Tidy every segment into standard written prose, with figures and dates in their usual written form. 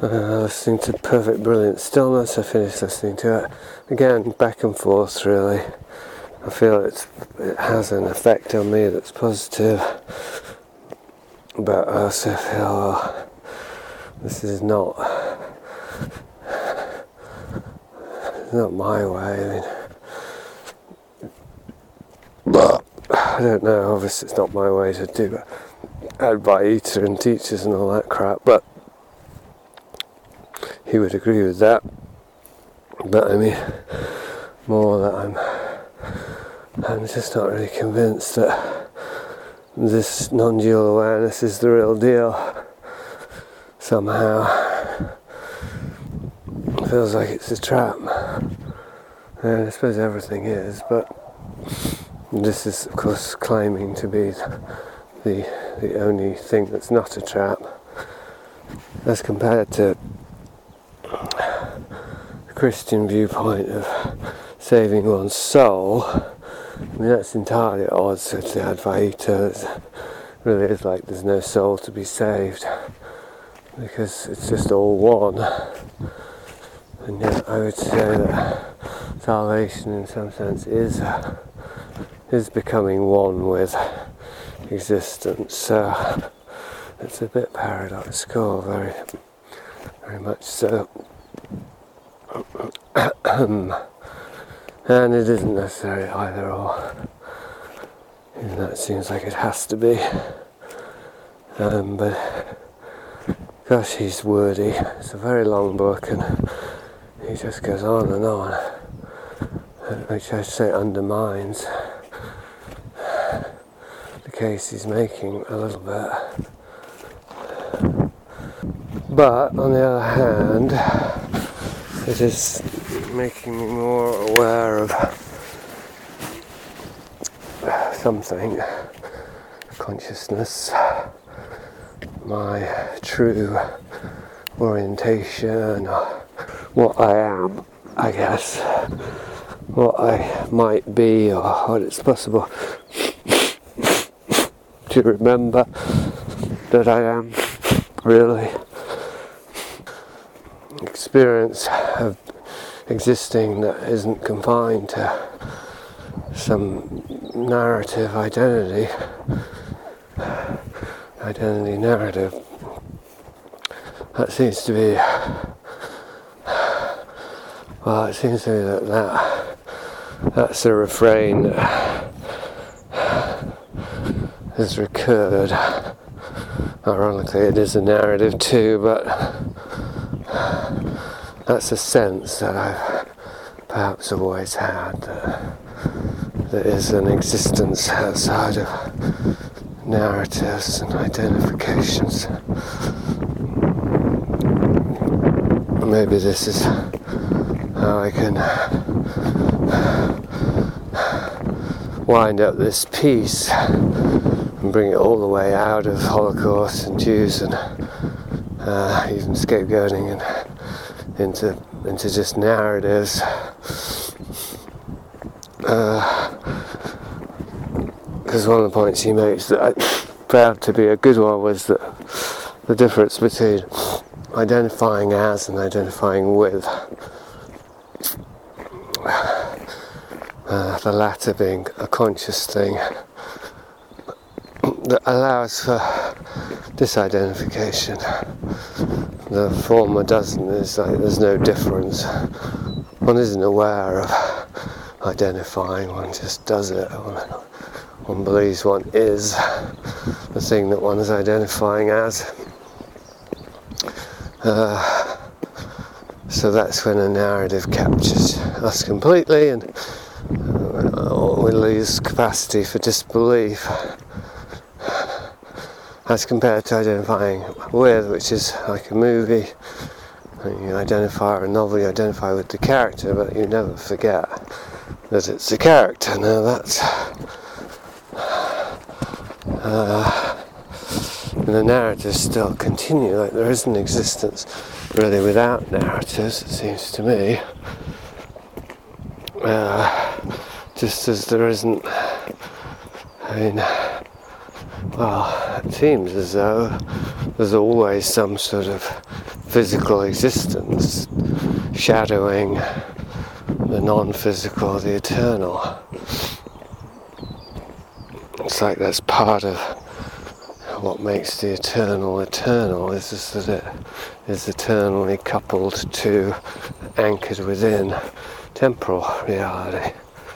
Listening to Perfect Brilliant Stillness. I finished listening to it again, back and forth really. I feel it has an effect on me that's positive, but I also feel this is not my way. But I don't know, obviously it's not my way to do Advaita and teachers and all that crap, but he would agree with that. But I mean, more that I'm just not really convinced that this non-dual awareness is the real deal. Somehow it feels like it's a trap, and I suppose everything is, but this is of course claiming to be the only thing that's not a trap, as compared to the Christian viewpoint of saving one's soul. I mean, that's entirely at odds with the Advaita. It really is like there's no soul to be saved, because it's just all one. And yet I would say that salvation in some sense is becoming one with existence. So it's a bit paradoxical, very, very much so. And it isn't necessarily either or, even though it seems like it has to be. But gosh, he's wordy. It's a very long book, and he just goes on, which I'd say undermines the case he's making a little bit. But on the other hand, it is making me more aware of something, consciousness, my true orientation, what I am, I guess, what I might be, or what it's possible to remember that I am really. Experience of existing that isn't confined to some narrative identity narrative. That seems to be, well, it seems to me that's a refrain that has recurred. Ironically, it is a narrative too, but that's a sense that I've perhaps always had, that there is an existence outside of narratives and identifications. Maybe this is how I can wind up this piece and bring it all the way out of Holocaust and Jews and even scapegoating and into just narratives. Because one of the points he makes that I found to be a good one was that the difference between identifying as and identifying with, the latter being a conscious thing that allows for disidentification. The former doesn't. It's like there's no difference. One isn't aware of identifying, one just does it. One believes one is the thing that one is identifying as. So that's when a narrative captures us completely, and we lose capacity for disbelief, as compared to identifying with, which is like a movie. You identify, or a novel, you identify with the character, but you never forget that it's a character. Now that's and the narratives still continue, like there is an existence really without narratives, it seems to me. Just as there isn't, well, it seems as though there's always some sort of physical existence, shadowing the non-physical, the eternal. It's like that's part of what makes the eternal eternal, is just that it is eternally coupled to, anchored within temporal reality.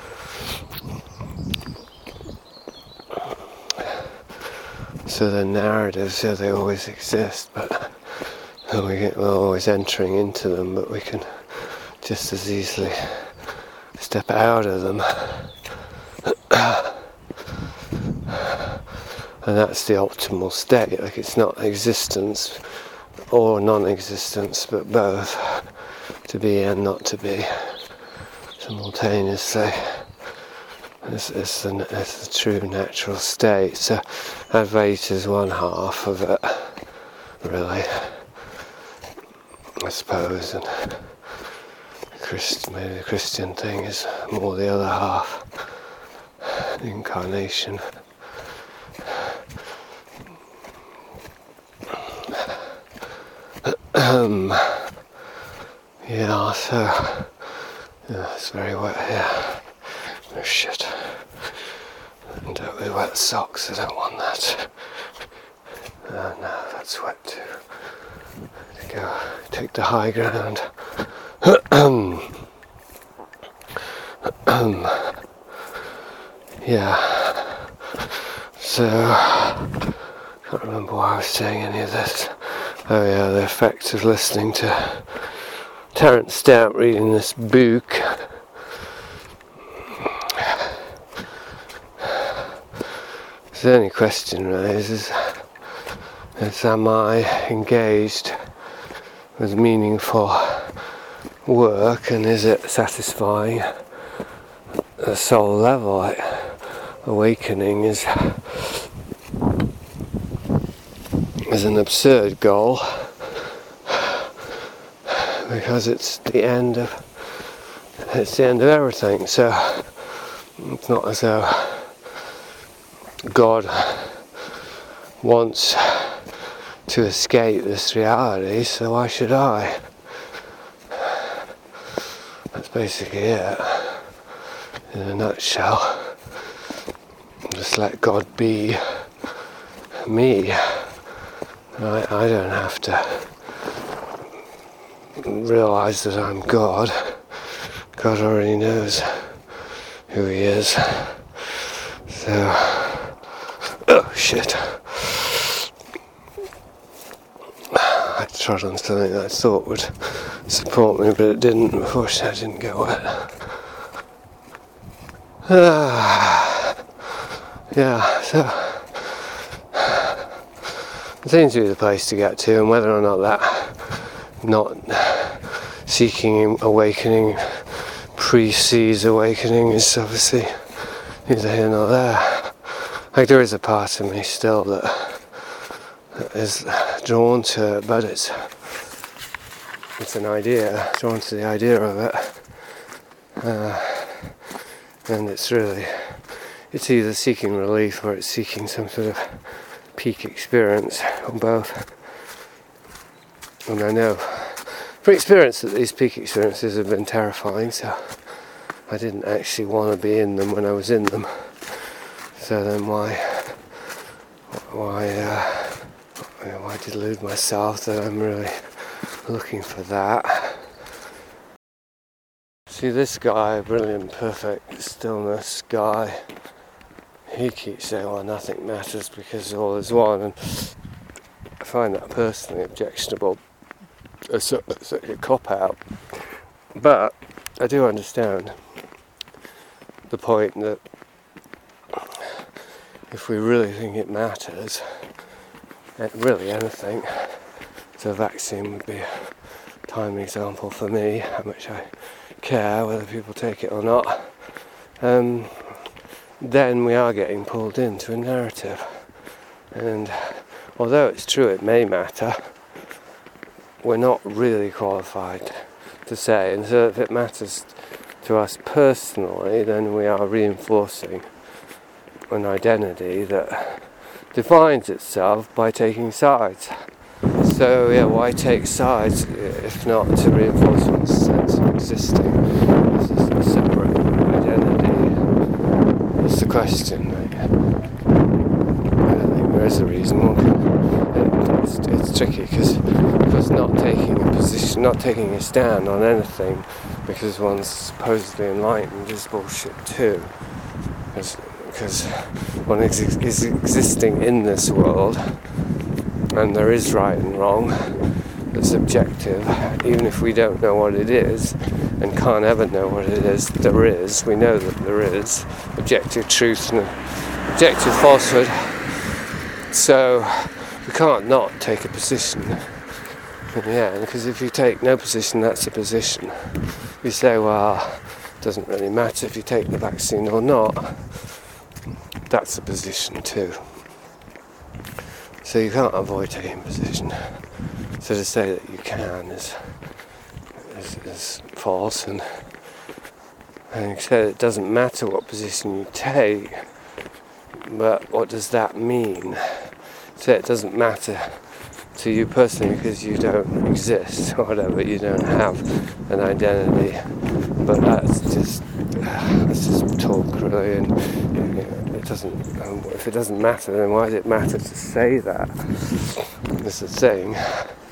So the narratives, yeah, they always exist, but we're always entering into them, but we can just as easily step out of them. And that's the optimal state. Like, it's not existence or non-existence, but both, to be and not to be, simultaneously. It's the true natural state. So Advaita is one half of it, really, I suppose, and maybe the Christian thing is more the other half, the incarnation. Yeah, so it's very wet here. Oh shit. And with wet socks, I don't want that. No, that's wet too. Go take the high ground. Yeah. So can't remember why I was saying any of this. Oh yeah, the effect of listening to Terence Stamp reading this book. The only question really is am I engaged with meaningful work, and is it satisfying at the soul level? Like, awakening is an absurd goal, because it's the end of everything. So it's not as though God wants to escape this reality, so why should I? That's basically it, in a nutshell. Just let God be me. I don't have to realise that I'm God. God already knows who he is. So, oh shit. I trod on something that I thought would support me, but it didn't. Unfortunately, I didn't get wet. Yeah, so it seems to be the place to get to, and whether or not that not seeking awakening precedes awakening is obviously neither here nor there. Like, there is a part of me still that is drawn to it, but it's an idea, drawn to the idea of it, and it's either seeking relief or it's seeking some sort of peak experience, or both. And I know from experience that these peak experiences have been terrifying, so I didn't actually want to be in them when I was in them. So then why delude myself that I'm really looking for that? See, this guy, brilliant, perfect stillness guy, he keeps saying, well, nothing matters because all is one, and I find that personally objectionable. It's a cop-out. But I do understand the point that if we really think it matters, really anything, so a vaccine would be a time example for me, how much I care whether people take it or not, then we are getting pulled into a narrative. And although it's true it may matter, we're not really qualified to say. And so if it matters to us personally, then we are reinforcing an identity that defines itself by taking sides. So yeah, why take sides if not to reinforce one's sense of existing as a separate identity? That's the question. Right? I don't think there is a reason. It's tricky because not taking a position, not taking a stand on anything because one's supposedly enlightened is bullshit too. Because one is existing in this world, and there is right and wrong. It's objective, even if we don't know what it is and can't ever know what it is. There is. We know that there is objective truth and objective falsehood. So we can't not take a position. Yeah, because if you take no position, that's a position. You say, well, it doesn't really matter if you take the vaccine or not. That's a position too. So you can't avoid taking a position. So to say that you can is false, and you say it doesn't matter what position you take, but what does that mean? So it doesn't matter to you personally because you don't exist or whatever, you don't have an identity, but that's just talk really, and it doesn't, if it doesn't matter, then why does it matter to say that? That's the thing.